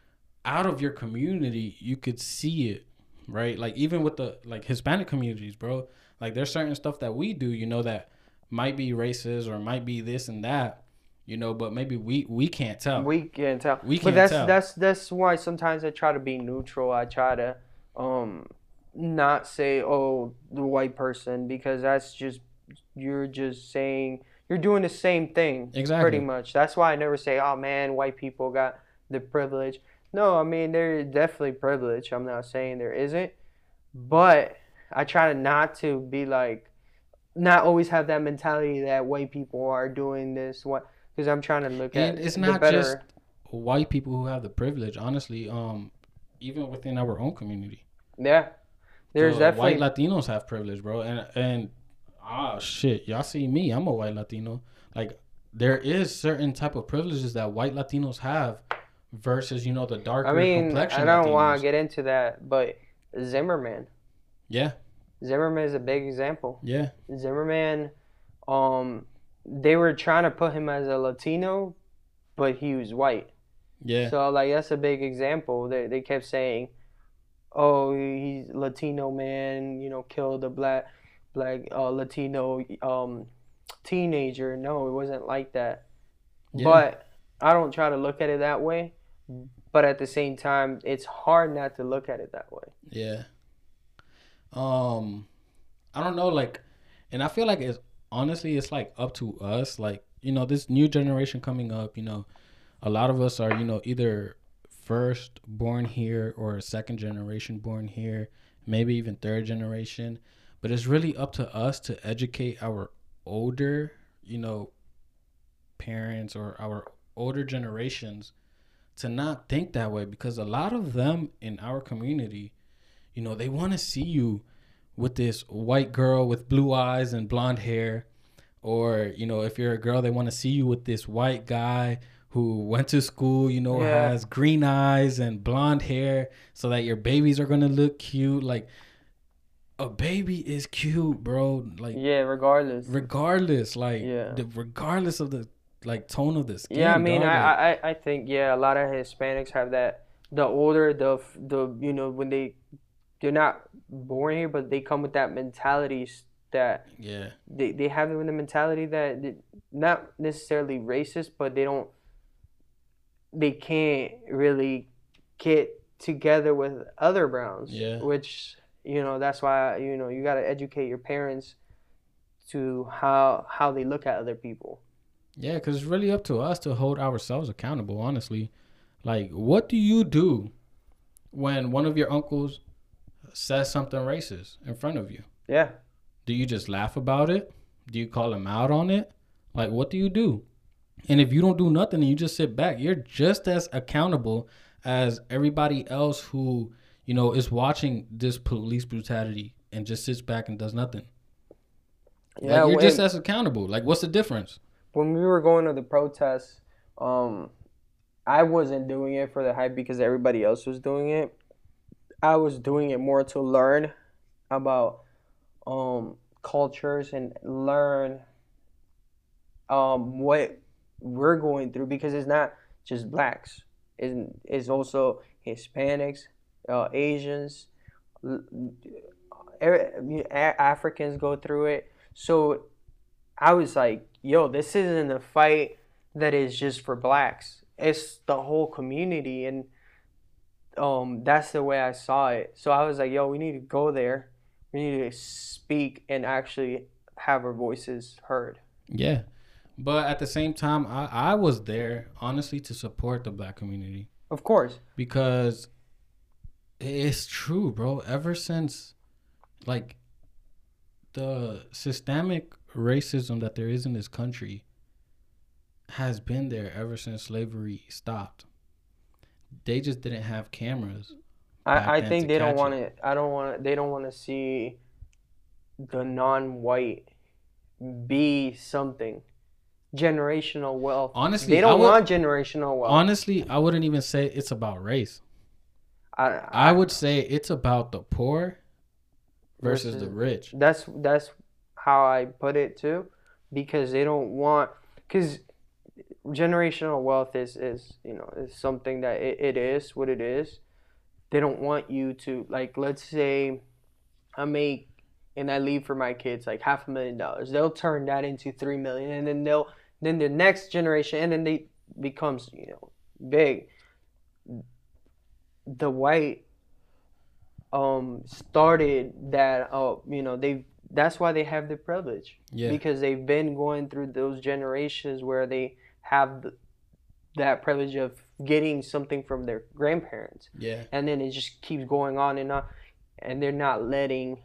A: out of your community, you could see it, right? Like even with the like Hispanic communities, bro. Like there's certain stuff that we do, you know, that might be racist or might be this and that, you know, but maybe we we can't tell.
B: We can't tell.
A: We
B: but
A: can't
B: that's
A: tell.
B: that's that's why sometimes I try to be neutral. I try to um not say, oh, the white person, because that's just, you're just saying, you're doing the same thing.
A: Exactly.
B: Pretty much. That's why I never say, oh man, white people got the privilege. No, I mean, there's definitely privilege. I'm not saying there isn't, but I try to not to be like, not always have that mentality that white people are doing this. What? Because I'm trying to look
A: And
B: at
A: it's
B: the
A: not
B: better.
A: just white people who have the privilege, honestly. Um, even within our own community,
B: Yeah, there's
A: the
B: definitely
A: white Latinos have privilege, bro. And and ah shit, y'all see me? I'm a white Latino. Like there is certain type of privileges that white Latinos have versus, you know, the darker
B: I mean,
A: complexion
B: I don't
A: Latinos.
B: want to get into that, but Zimmerman.
A: Yeah,
B: Zimmerman is a big example.
A: yeah,
B: Zimmerman, um, they were trying to put him as a Latino, but he was white.
A: yeah.
B: So like that's a big example. They they kept saying, "Oh, he's Latino man, you know, killed a black black uh, Latino um teenager." No, it wasn't like that.
A: Yeah.
B: But I don't try to look at it that way. But at the same time, it's hard not to look at it that way.
A: Yeah. Um, I don't know, like, and I feel like it's honestly, it's like up to us, like, you know, this new generation coming up, you know, a lot of us are, you know, either first born here or second generation born here, maybe even third generation, but it's really up to us to educate our older, you know, parents or our older generations to not think that way, because a lot of them in our community, you know, they want to see you with this white girl with blue eyes and blonde hair. Or, you know, if you're a girl, they want to see you with this white guy who went to school, you know,
B: Yeah.
A: has green eyes and blonde hair so that your babies are going to look cute. Like, a baby is cute, bro. Like,
B: Yeah, regardless.
A: regardless, like,
B: Yeah.
A: the, regardless of the, like, tone of the skin.
B: Yeah, I mean,
A: dog,
B: I,
A: like,
B: I I think, yeah, a lot of Hispanics have that. The older, the the you know, when they they're not born here, but they come with that mentality that
A: yeah.
B: they they have it with the mentality that they- not necessarily racist, but they don't they can't really get together with other browns.
A: Yeah.
B: Which, you know, that's why, you know, you got to educate your parents to how how they look at other people.
A: Yeah, because it's really up to us to hold ourselves accountable, honestly. Like, what do you do when one of your uncles says something racist in front of you?
B: Yeah.
A: Do you just laugh about it? Do you call him out on it? Like, what do you do? And if you don't do nothing and you just sit back, you're just as accountable as everybody else who, you know, is watching this police brutality and just sits back and does nothing.
B: Yeah,
A: Like, you're
B: when-
A: just as accountable. Like, what's the difference?
B: when we were going to the protests, um, I wasn't doing it for the hype because everybody else was doing it. I was doing it more to learn about um, cultures and learn um, what we're going through, because it's not just blacks. It's, it's also Hispanics, uh, Asians, l- every- A- Africans go through it. So I was like, yo, this isn't a fight that is just for blacks. It's the whole community. And um, that's the way I saw it. So I was like, yo, we need to go there. We need to speak and actually have our voices heard.
A: Yeah. But at the same time, I, I was there, honestly, to support the black community.
B: Of course.
A: Because it's true, bro. Ever since, like, the systemic racism that there is in this country has been there ever since slavery stopped. They just didn't have cameras. back
B: I, I
A: then
B: think
A: to
B: they don't
A: catch
B: want
A: it.
B: to. I don't want to. They don't want to see the non-white be something generational wealth.
A: Honestly,
B: they don't
A: I would-
B: want generational wealth.
A: Honestly, I wouldn't even say it's about race.
B: I,
A: I would say it's about the poor versus the
B: Versus-
A: rich.
B: That's that's how I put it too, because they don't want. Because generational wealth is is you know is something that it, it is what it is. They don't want you to, like, let's say I make and I leave for my kids like half a million dollars. They'll turn that into three million, and then they'll then the next generation, and then they becomes you know big. The white um started that. Uh, you know they that's why they have the privilege.
A: Yeah.
B: Because they've been going through those generations where they have the, that privilege of getting something from their grandparents.
A: Yeah.
B: And then it just keeps going on and on, and they're not letting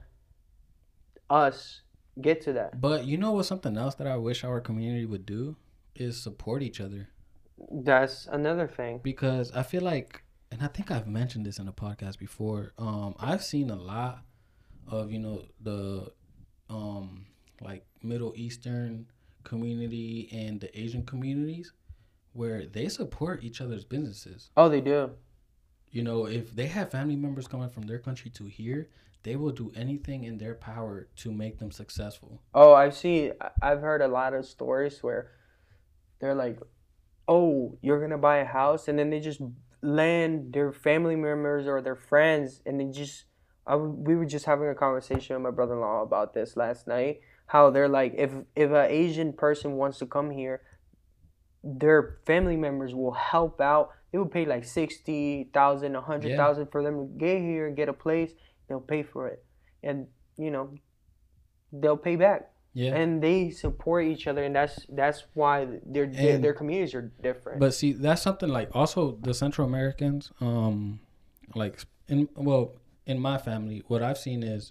B: us get to that.
A: But you know what's something else that I wish our community would do is support each other.
B: That's another thing.
A: Because I feel like, and I think I've mentioned this in a podcast before, um, I've seen a lot of, you know, the um, like Middle Eastern community and the Asian communities where they support each other's businesses.
B: Oh, they do.
A: You know, if they have family members coming from their country to here, they will do anything in their power to make them successful.
B: Oh, I've seen, I've heard a lot of stories where they're like, oh, you're going to buy a house, and then they just land their family members or their friends, and they just, I, we were just having a conversation with my brother-in-law about this last night, how they're like, if, if an Asian person wants to come here, their family members will help out. They will pay like sixty thousand dollars, one hundred thousand dollars for them to get here and get a place. They'll pay for it. And, you know, they'll pay back.
A: Yeah.
B: And they support each other, and that's that's why their
A: And,
B: their communities are different.
A: But see, that's something like also the Central Americans, um, like in well in my family, what I've seen is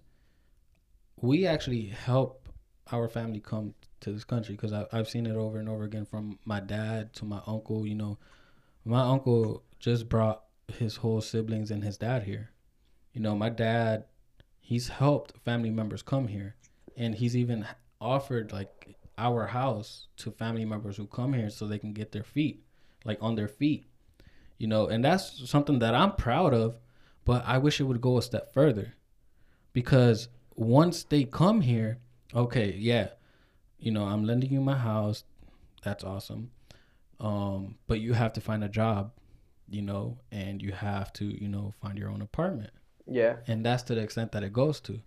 A: we actually help our family come to this country because I've seen it over and over again from my dad to my uncle. You know, my uncle just brought his whole siblings and his dad here. You know, my dad, he's helped family members come here, and he's even offered like our house to family members who come here so they can get their feet, like on their feet, you know, and that's something that I'm proud of, but I wish it would go a step further because once they come here, okay, yeah, you know, I'm lending you my house. That's awesome. Um, but you have to find a job, you know, and you have to, you know, find your own apartment.
B: Yeah.
A: And that's to the extent that it goes to.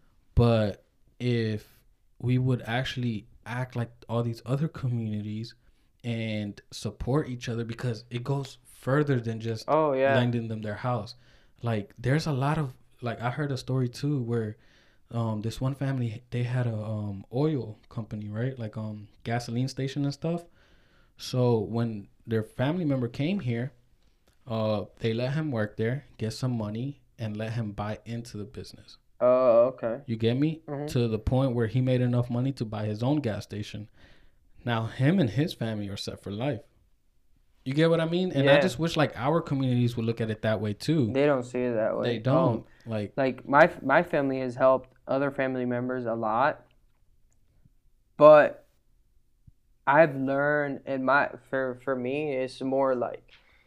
A: But if we would actually act like all these other communities and support each other, because it goes further than just
B: oh, yeah.
A: lending them their house. Like, there's a lot of, like, I heard a story, too, where um, this one family, they had a um, oil company, right? Like, um, gasoline station and stuff. So when their family member came here, uh, they let him work there, get some money, and let him buy into the business.
B: Oh, okay.
A: You get me?
B: Mm-hmm.
A: To the point where he made enough money to buy his own gas station. Now him and his family are set for life. You get what I mean? And
B: yeah.
A: I just wish like our communities would look at it that way too.
B: They don't see it that way.
A: They don't.
B: Um,
A: like
B: like my my family has helped other family members a lot. But I've learned in my for for me it's more like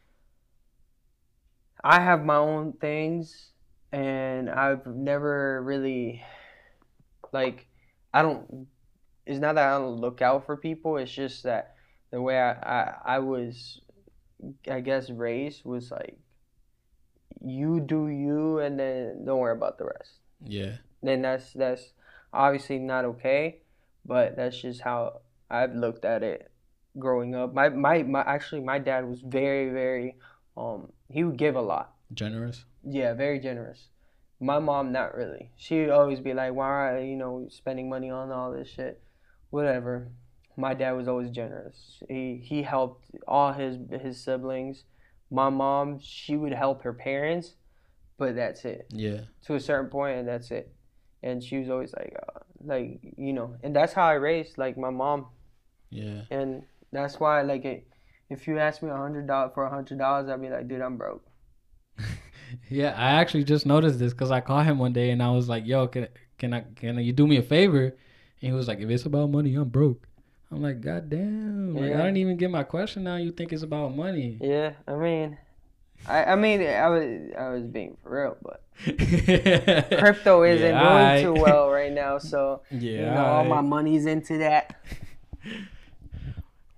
B: I have my own things, and I've never really, like, I don't, it's not that I don't look out for people, it's just that the way I, I, I was, I guess, raised was like, you do you, and then don't worry about the rest.
A: Yeah.
B: Then that's, that's obviously not okay, but that's just how I've looked at it growing up. My, my, my actually, my dad was very, very, um, he would give a lot.
A: Generous?
B: Yeah, very generous. My mom, not really. She'd always be like, why are you know, spending money on all this shit? Whatever. My dad was always generous. He he helped all his his siblings. My mom, she would help her parents, but that's it.
A: Yeah.
B: To a certain point, and that's it. And she was always like, uh, like, you know, and that's how I raised, like, my mom.
A: Yeah.
B: And that's why, like, it, if you ask me a hundred dollars for a hundred dollars, I'd be like, dude, I'm broke.
A: Yeah, I actually just noticed this because I called him one day and I was like, "Yo, can can I can you do me a favor?" And he was like, "If it's about money, I'm broke." I'm like, "God damn! Like,
B: yeah.
A: I didn't even get my question. Now you think it's about money?"
B: Yeah, I mean, I I mean, I was I was being for real, but crypto isn't
A: yeah,
B: doing
A: I...
B: too well right now. So
A: yeah,
B: you know, all
A: I...
B: my money's into that.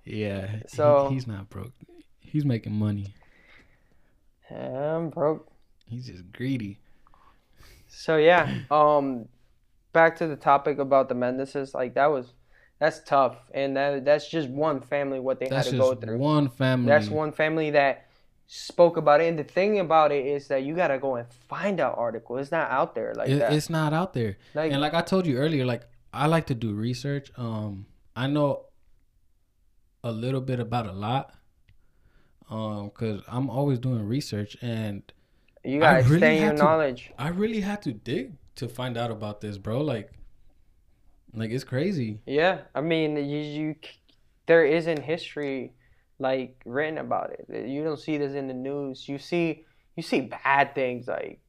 A: Yeah,
B: So
A: he, he's not broke. He's making money.
B: I'm broke.
A: He's just greedy.
B: So yeah, um, back to the topic about the Mendeses. Like that was, that's tough, and that that's just one family what they
A: That's
B: had to
A: just
B: go through.
A: one family.
B: That's one family that spoke about it. And the thing about it is that you gotta go and find that article. It's not out there like
A: It,
B: that.
A: it's not out there.
B: Like,
A: and like I told you earlier, like I like to do research. Um, I know a little bit about a lot. Um, cause I'm always doing research, and
B: you gotta
A: I really
B: extend your
A: had to-
B: knowledge.
A: I really had to dig to find out about this, bro. Like, like it's crazy.
B: Yeah, I mean, you, you there isn't history like written about it. You don't see this in the news. You see you see bad things like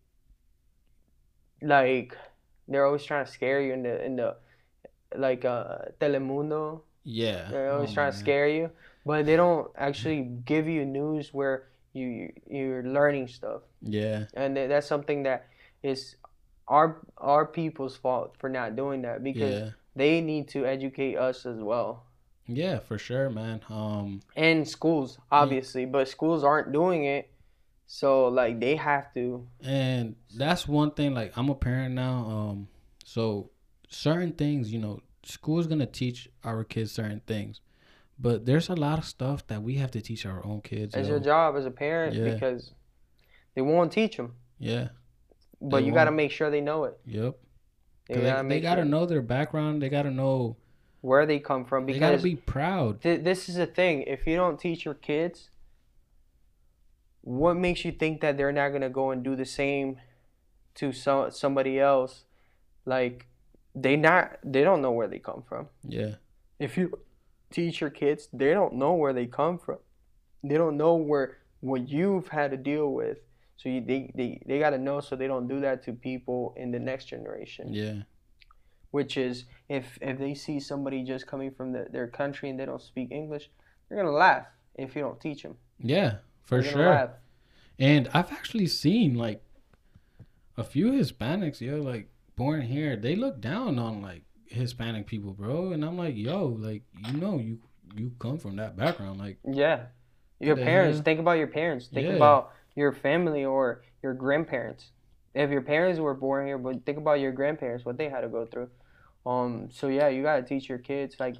B: like they're always trying to scare you in the in the like uh Telemundo.
A: Yeah.
B: They're always
A: Oh,
B: trying to
A: man.
B: scare you, but they don't actually give you news where you you're learning stuff.
A: Yeah.
B: And th- that's something that is our our people's fault for not doing that because
A: Yeah.
B: they need to educate us as well.
A: Yeah, for sure, man. Um,
B: And schools, obviously, but schools aren't doing it, so like they have to.
A: and that's one thing. Like, I'm a parent now. Um, so certain things, you know, school's gonna teach our kids certain things, but there's a lot of stuff that we have to teach our own kids.
B: It's
A: yo.
B: your job as a parent
A: Yeah.
B: because they won't teach them,
A: Yeah.
B: but
A: They
B: you got to
A: won't.
B: make sure they know it.
A: Yep.
B: You
A: 'Cause
B: gotta
A: they, they
B: make
A: gotta
B: sure
A: know their background. They gotta know.
B: where they come from
A: They gotta
B: because
A: be proud.
B: th- this is the thing. If you don't teach your kids, what makes you think that they're not gonna go and do the same to some somebody else? Like they not they don't know where they come from.
A: Yeah.
B: If you teach your kids, they don't know where they come from. They don't know where what you've had to deal with. So you, they they they got to know so they don't do that to people in the next generation.
A: Yeah.
B: Which is if if they see somebody just coming from the, their country and they don't speak English, they're gonna laugh if you don't teach them.
A: Yeah. For
B: They're gonna
A: sure.
B: laugh.
A: And I've actually seen like a few Hispanics, yo, like born here. They look down on like Hispanic people, bro. And I'm like, yo, like you know, you you come from that background, like
B: Yeah, your
A: The
B: parents.
A: hell?
B: Think about your parents. Think
A: Yeah.
B: about your family or your grandparents. If your parents were born here, but think about your grandparents, what they had to go through. Um. So yeah, you gotta teach your kids. Like,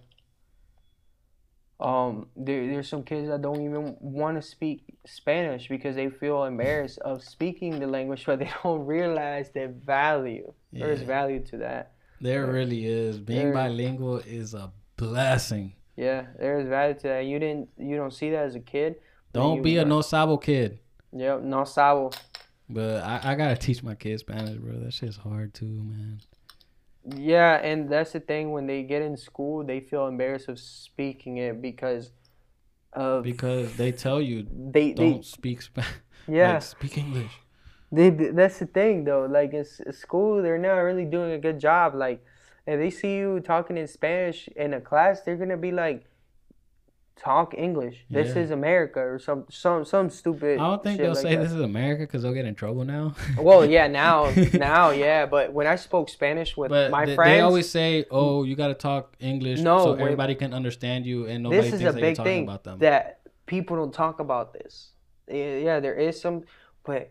B: um, there, there's some kids that don't even want to speak Spanish because they feel embarrassed of speaking the language, but they don't realize the value. There's
A: Yeah.
B: value to that.
A: there really is. Being
B: There-
A: bilingual is a blessing.
B: Yeah, there's value to that. You didn't, you don't see that as a kid. but
A: Don't
B: you
A: be a
B: learn-
A: no sabo kid.
B: Yep, no sabo.
A: But I, I gotta teach my kids Spanish, bro. That shit's hard too, man.
B: Yeah, and that's the thing. When they get in school, they feel embarrassed of speaking it because of
A: Because they tell you
B: they
A: don't
B: they
A: speak Spanish.
B: yeah
A: Like, speak English.
B: they that's the thing though. Like in s- school, they're not really doing a good job. Like if they see you talking in Spanish in a class, they're gonna be like, "Talk English. This
A: Yeah.
B: is America," or some some some stupid.
A: I don't think
B: shit
A: they'll
B: like
A: say
B: that.
A: this is America because they'll get in trouble now.
B: Well, yeah, now now yeah, but when I spoke Spanish with
A: But
B: my
A: th-
B: friends,
A: they always say, "Oh, you gotta talk English
B: No,
A: so
B: when-
A: everybody can understand you and nobody
B: this is
A: thinks
B: a
A: that you're
B: big
A: talking
B: thing
A: about them."
B: that people don't talk about this. Yeah, yeah, there is some, but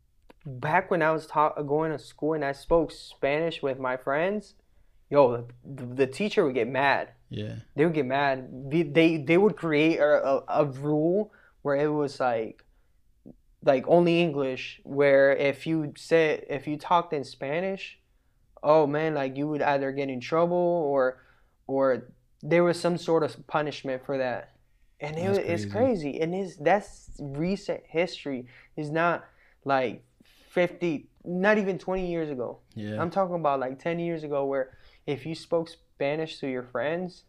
B: back when I was ta- going to school and I spoke Spanish with my friends, yo, the, the teacher would get mad.
A: Yeah,
B: They would get mad. They they, they would create a, a, a rule where it was like like only English. Where if you said if you talked in Spanish, oh man, like you would either get in trouble or or there was some sort of punishment for that. And it,
A: That's
B: it's
A: crazy.
B: crazy. And it's that's recent history. It's not like fifty, not even twenty years ago.
A: yeah,
B: I'm talking about like ten years ago, where if you spoke Spanish to your friends,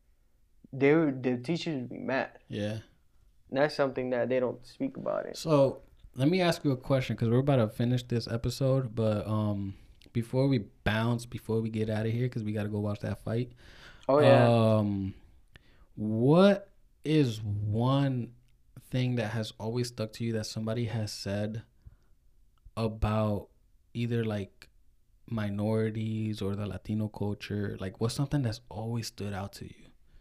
B: they would, the teachers would be mad.
A: yeah.
B: And that's something that they don't speak about it.
A: So let me ask you a question because we're about to finish this episode, but um, before we bounce, before we get out of here, because we gotta go watch that fight.
B: Oh yeah.
A: Um, what is one thing that has always stuck to you that somebody has said about either like minorities or the Latino culture? Like, what's something that's always stood out to you?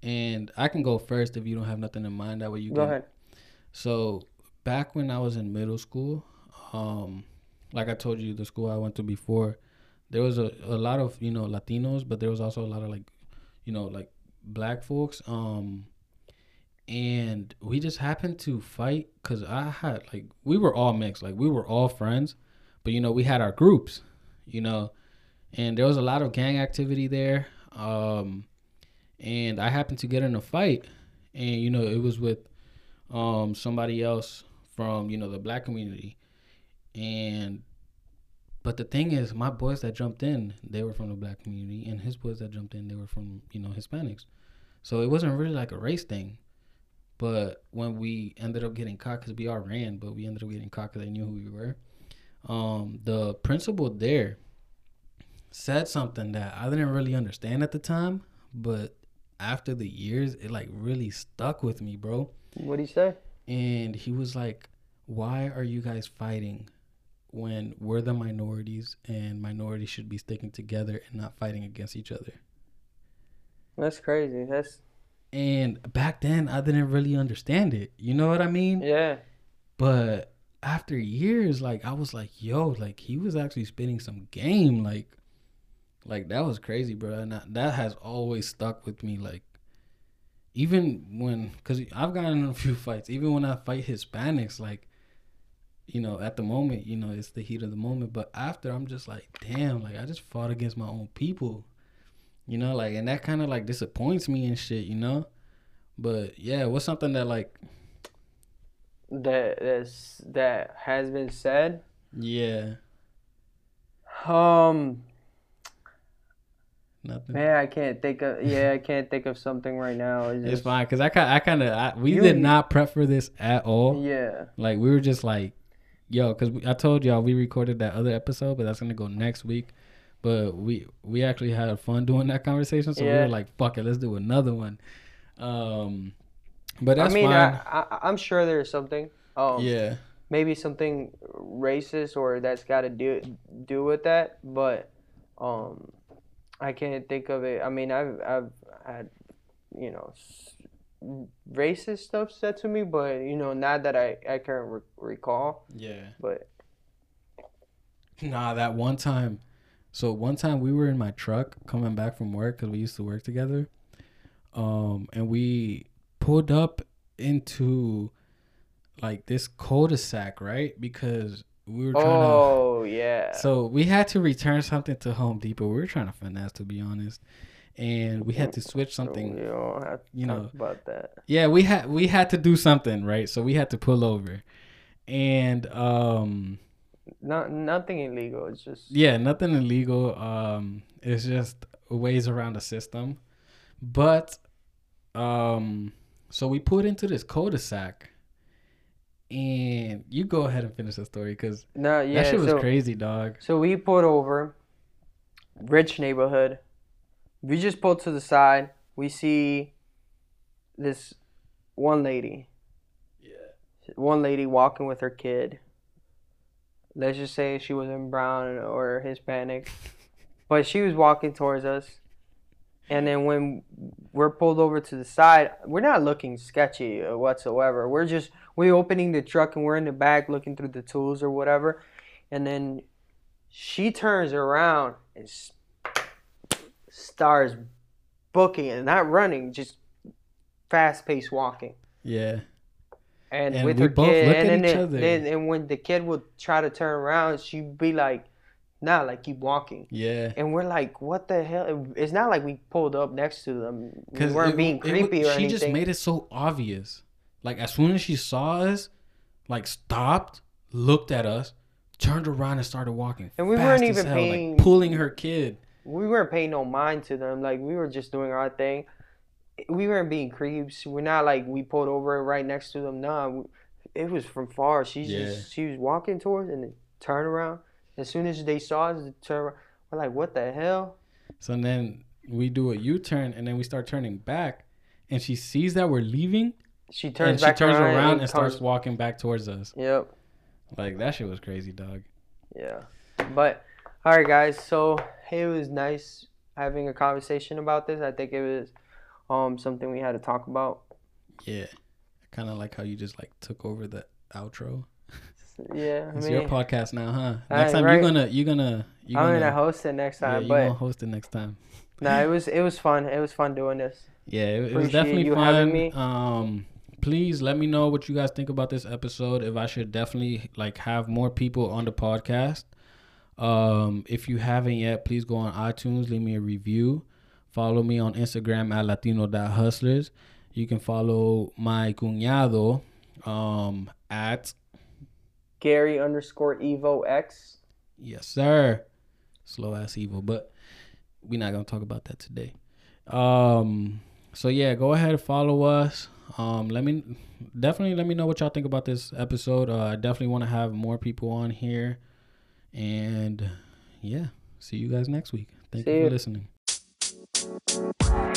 A: And I can go first if you don't have nothing in mind. That way you
B: Go
A: can.
B: ahead.
A: So back when I was in middle school, um, like I told you, the school I went to before, there was a, a lot of, you know, Latinos, but there was also a lot of like, you know, like black folks. Um, and we just happened to fight because I had like, we were all mixed, like we were all friends, but you know, we had our groups, you know, and there was a lot of gang activity there. Um, and I happened to get in a fight, and you know, it was with um somebody else from, you know, the black community. And but the thing is, my boys that jumped in, they were from the black community, and his boys that jumped in, they were from, you know, Hispanics. So it wasn't really like a race thing. But when we ended up getting caught, because we all ran, but we ended up getting caught because they knew who we were. Um, the principal there said something that I didn't really understand at the time, but after the years, it like really stuck with me, bro.
B: What'd he say?
A: And he was like, "Why are you guys fighting when we're the minorities and minorities should be sticking together and not fighting against each other?"
B: That's crazy. That's
A: And back then, I didn't really understand it. You know what I mean?
B: yeah.
A: But after years, like I was like, "Yo, like he was actually spitting some game." Like, like that was crazy, bro. And that, that has always stuck with me. Like, even when, because I've gotten in a few fights, even when I fight Hispanics, like, you know, at the moment, you know, it's the heat of the moment. But after, I'm just like, damn, like I just fought against my own people, you know, like, and that kind of like disappoints me and shit, you know. But yeah, what's something that like
B: That that's that has been said.
A: yeah,
B: Um,
A: nothing.
B: man, I can't think of. Yeah, I can't think of something right now. It's,
A: It's
B: just,
A: fine, cause I kind, I kind of, we
B: You-
A: did not prep for this at all.
B: Yeah.
A: Like we were just like, yo, cause we, I told y'all we recorded that other episode, but that's gonna go next week. But we we actually had fun doing that conversation, so we
B: Yeah.
A: were like, fuck it, let's do another one. Um, but that's
B: I mean,
A: fine.
B: I, I I'm sure there's something. Um,
A: Yeah,
B: maybe something racist or that's got to do do with that, but um, I can't think of it. I mean, I've I've had, you know, s- racist stuff said to me, but you know, not that I I can re- recall.
A: yeah.
B: But
A: Nah, that one time. So one time we were in my truck coming back from work because we used to work together. Um, and we pulled up into like this cul-de-sac, right? Because we were trying
B: oh yeah,
A: to. So we had to return something to Home Depot. We were trying to finesse, to be honest, and we had to switch something.
B: We don't have to
A: you
B: talk
A: know.
B: about that.
A: Yeah, we had we had to do something, right? So we had to pull over, and um.
B: Not nothing illegal. It's just
A: Yeah, nothing illegal. Um, it's just ways around the system. But, um, so we put into this cul-de-sac, and you go ahead and finish the story because
B: no. Yeah,
A: that shit was
B: so,
A: crazy, dog.
B: So we pulled over, rich neighborhood. We just pulled to the side. We see this one lady.
A: Yeah.
B: One lady walking with her kid. Let's just say she wasn't brown or Hispanic, but she was walking towards us. And then when we're pulled over to the side, we're not looking sketchy whatsoever. We're just we opening the truck and we're in the back looking through the tools or whatever. And then she turns around and s- starts booking and not running, just fast paced walking.
A: Yeah.
B: And,
A: And
B: with
A: we
B: her
A: both
B: kid,
A: look
B: and
A: at
B: then,
A: each
B: it-
A: other.
B: then and when the kid would try to turn around, she'd be like, "Nah, like keep walking."
A: Yeah.
B: And we're like, "What the hell?" It's not like we pulled up next to them. We
A: Because
B: weren't being creepy or
A: she
B: anything.
A: just made it so obvious. Like, as soon as she saw us, like, stopped, looked at us, turned around and started walking.
B: And we
A: fast
B: weren't
A: as
B: even
A: hell,
B: paying-
A: like, pulling her kid.
B: We weren't paying no mind to them. Like we were just doing our thing. We weren't being creeps. We're not like we pulled over right next to them. Nah, we, it was from far. She's
A: Yeah.
B: just she was walking towards and then turn around. As soon as they saw us, they turn around. We're like, "What the hell?"
A: So then we do a U-turn, and then we start turning back, and she sees that we're leaving,
B: She turns
A: and she
B: back
A: turns
B: around,
A: around and,
B: comes-
A: starts walking back towards us.
B: Yep.
A: Like, that shit was crazy, dog.
B: Yeah. But all right, guys. So it was nice having a conversation about this. I think it was um, something we had to talk about.
A: Yeah, kind of like how you just like took over the outro.
B: Yeah, I
A: It's
B: mean,
A: your podcast now, huh?
B: I-
A: Next time
B: right.
A: you're gonna you're gonna you're
B: I'm
A: gonna
B: gonna host it next
A: yeah,
B: time.
A: you're
B: but
A: gonna host it next time.
B: no, it was it was fun. It was fun doing this.
A: Yeah, it, it was
B: Appreciate
A: definitely
B: you having
A: fun.
B: me.
A: Um, please let me know what you guys think about this episode. If I should definitely like have more people on the podcast. Um, if you haven't yet, please go on iTunes, leave me a review. Follow me on Instagram at latino dot hustlers. You can follow my cuñado um, at
B: Gary underscore Evo X.
A: yes, sir. Slow ass evil, but we're not gonna talk about that today. Um, so yeah, go ahead and follow us. Um, let me definitely let me know what y'all think about this episode. Uh, I definitely want to have more people on here, and yeah, see you guys next week. Thank
B: See
A: you for
B: you.
A: listening.